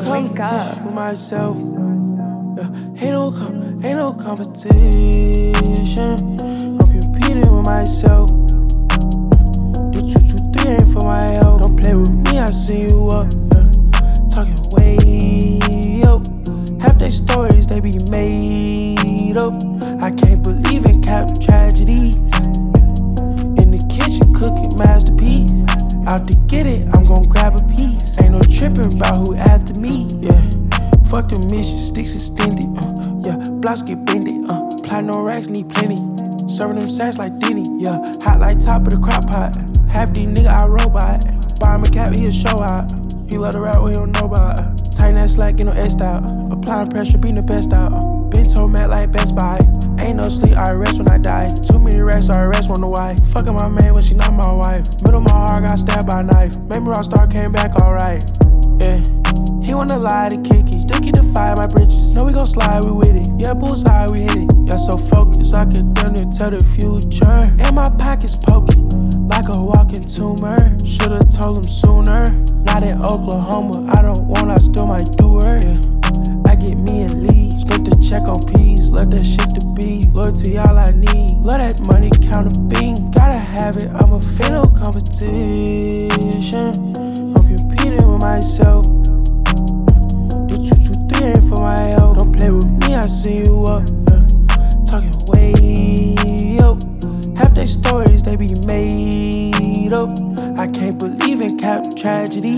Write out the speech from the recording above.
wake up. Competition with myself. Ain't no competition. I'm competing with myself. The 223 ain't for my help. Don't play with me, I see you up. Talking way up. Half their stories, they be made up. I can't believe in cap tragedies. In the kitchen cooking masterpiece. Out to get it, I'm gon' grab a piece. Ain't no tripping about who after me, yeah. Fuck the mission, sticks extended, yeah. Blocks get bended, Platinum racks need plenty. Serving them sacks like Denny, yeah. Hot like top of the crock pot. Half these nigga I robot. Buy him a cap, he a show out. He love the rap, we don't know about. Tighten that slack, get no X out. Applying pressure, being the best out. Been told mad like Best Buy. Ain't no sleep, I rest when I die. Too many racks, I rest wonder why. Fucking my man, but she not my wife. Middle of my heart, got stabbed by a knife. Maybe Rockstar came back alright, yeah. He wanna lie to kick it, still keep the fire my bridges. Know we gon' slide, we with it. Yeah, bullseye, we hit it. Yeah, so focused, I could damn near tell the future. And my pockets poking like a walking tumor. Should've told him sooner. Not in Oklahoma, I don't want, I still might do her. Yeah. I get me a lead, spent the check on peas. Love that shit to be, loyalty all I need. Love that money, count a bean. Gotta have it, I'm a fan of competition. I'm competing with myself. The 223 ain't for my help. Don't play with me, I see you up. Talking way up. Half their stories, they be made up. I can't believe in cap tragedy.